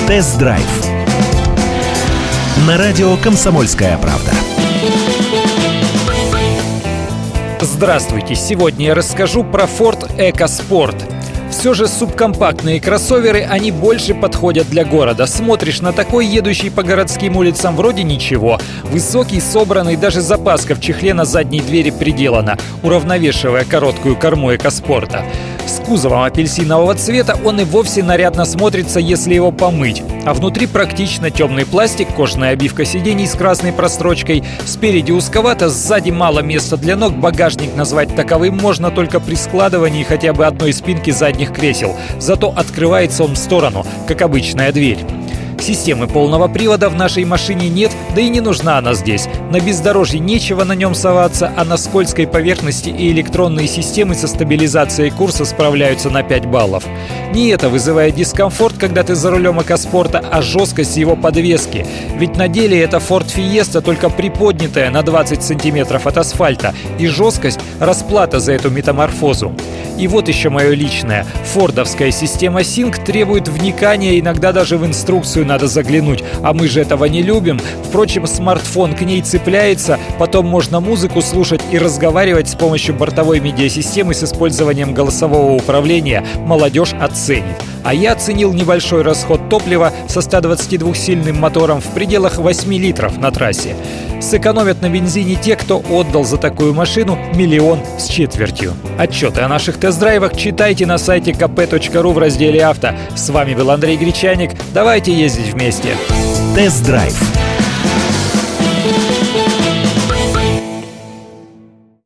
Тест-драйв на радио «Комсомольская правда». Здравствуйте! Сегодня я расскажу про Ford EcoSport. Все же субкомпактные кроссоверы, они больше подходят для города. Смотришь на такой, едущий по городским улицам, вроде ничего. Высокий, собранный, даже запаска в чехле на задней двери приделана, уравновешивая короткую корму EcoSport'а. С кузовом апельсинового цвета он и вовсе нарядно смотрится, если его помыть. А внутри практично темный пластик, кожаная обивка сидений с красной прострочкой. Спереди узковато, сзади мало места для ног. Багажник назвать таковым можно только при складывании хотя бы одной спинки задних кресел. Зато открывается он в сторону, как обычная дверь. Системы полного привода в нашей машине нет, да и не нужна она здесь. На бездорожье нечего на нем соваться, а на скользкой поверхности и электронные системы со стабилизацией курса справляются на 5 баллов. Не это вызывает дискомфорт, когда ты за рулем EcoSport'а, а жесткость его подвески. Ведь на деле это Ford Fiesta, только приподнятая на 20 сантиметров от асфальта, и жесткость – расплата за эту метаморфозу. И вот еще мое личное. Фордовская система Sync требует вникания, иногда даже в инструкцию надо заглянуть, а мы же этого не любим. Впрочем, смартфон к ней цепляется, потом можно музыку слушать и разговаривать с помощью бортовой медиасистемы с использованием голосового управления. Молодежь оценит. А я оценил небольшой расход топлива со 122-сильным мотором в пределах 8 литров на трассе. Сэкономят на бензине те, кто отдал за такую машину 1 250 000. Отчеты о наших тест-драйвах читайте на сайте kp.ru в разделе «Авто». С вами был Андрей Гречаник. Давайте ездить вместе. Тест-драйв